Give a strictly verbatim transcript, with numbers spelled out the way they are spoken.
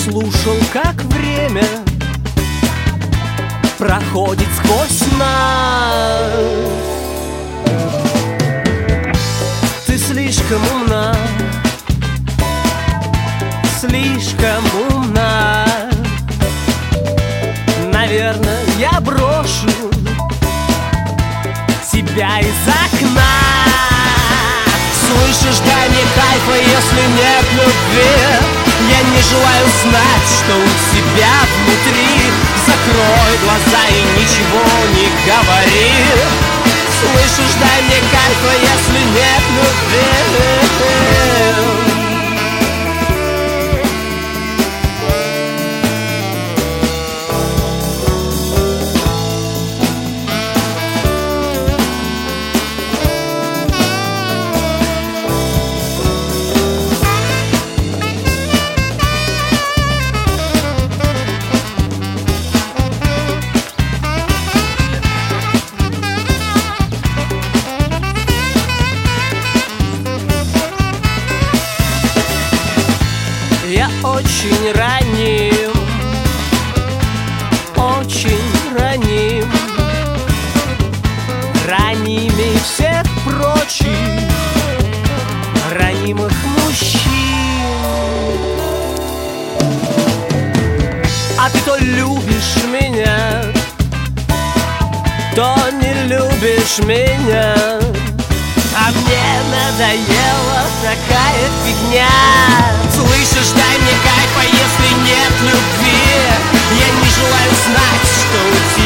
слушал, как время проходит сквозь нас. Ты слишком умна, слишком умна. Наверное, я брошу тебя из окна. Слышишь, дай мне кайфа, если нет любви. Я не желаю знать, что у тебя внутри. Закрой глаза и ничего не говори. Слышишь, дай мне кайфа, если нет любви. Я очень раним, очень раним, ранимей всех прочих ранимых мужчин. А ты то любишь меня, то не любишь меня. А мне надоела такая фигня. Слышишь, дай мне кайфа, если нет любви. Я не желаю знать, что у тебя